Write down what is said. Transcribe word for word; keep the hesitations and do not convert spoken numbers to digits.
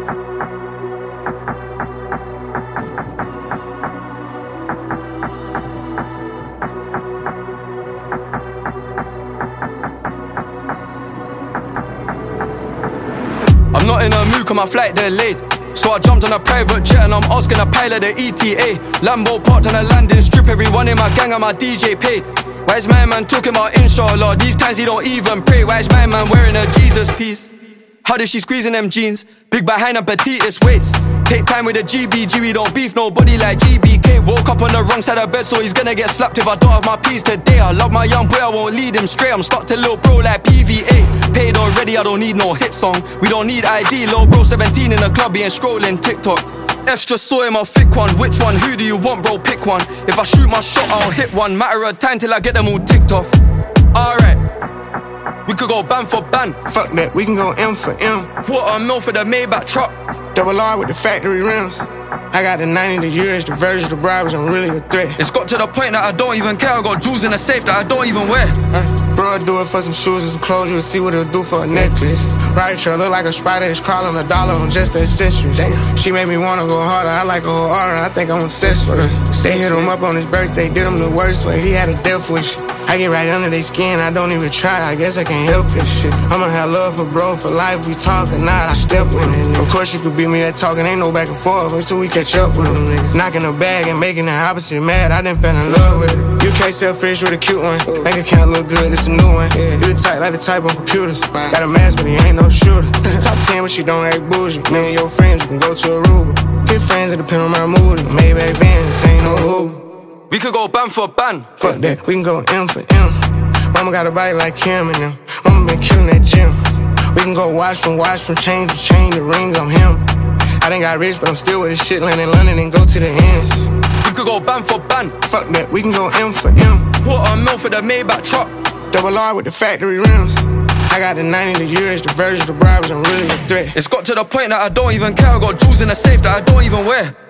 I'm not in a mood cause my flight delayed, so I jumped on a private jet and I'm asking a pilot the E T A. Lambo parked on a landing strip, everyone in my gang and my D J paid. Why is my man talking about inshallah? These times he don't even pray. Why is my man wearing a Jesus piece? How did she squeeze in them jeans? Big behind and petitest waist. Take time with the G B G, we don't beef nobody like G B K. Woke up on the wrong side of bed, so he's gonna get slapped if I don't have my peas today. I love my young boy, I won't lead him straight. I'm stuck to little bro like P V A. Paid already, I don't need no hit song. We don't need I D, little bro seventeen in the club, he ain't scrolling TikTok. F's just saw him a thick one. Which one? Who do you want, bro? Pick one. If I shoot my shot, I'll hit one. Matter of time till I get them all ticked off. Alright, we could go ban for ban. Fuck that, we can go M for M. Quarter mil for the Maybach truck. Double R with the factory rims. I got the ninety, the years, the version, the bribes, I'm really a threat. It's got to the point that I don't even care. I got jewels in the safe that I don't even wear. uh, Bro, I do it for some shoes and some clothes. You'll see what it'll do for a necklace. Right, trail look like a spider, it's crawling a dollar on just the accessories. Damn. She made me wanna go harder, I like a whole aura, I think I'm obsessed with her. They hit him up on his birthday, did him the worst way, he had a death wish. I get right under their skin, I don't even try, I guess I can't help this shit. I'ma have love for bro, for life, we talkin', nah, I step with it. Of course you could beat me at talking, ain't no back and forth until we catch up with them. Knocking the bag and making the opposite mad, I done fell in love with it. U K selfish with a cute one, bank account look good, it's a new one. You the type like the type on computers, got a mask but he ain't no shooter. Top ten but she don't act bougie, me and your friends, you can go to Aruba. Hit friends, it depend on my mood, Maybach van, this ain't no Uber. We could go ban for ban. Fuck that, we can go M for M. Mama got a body like Kim and them. Mama been killing that gym. We can go watch from watch from chain to chain, the rings on him. I done got rich, but I'm still with this shit, land in London and go to the ends. We could go ban for ban. Fuck that, we can go M for M. Quarter mil for the Maybach truck. Double R with the factory rims. I got the ninety, the years, the version, the bribes, I'm really a threat. It's got to the point that I don't even care. I got jewels in the safe that I don't even wear.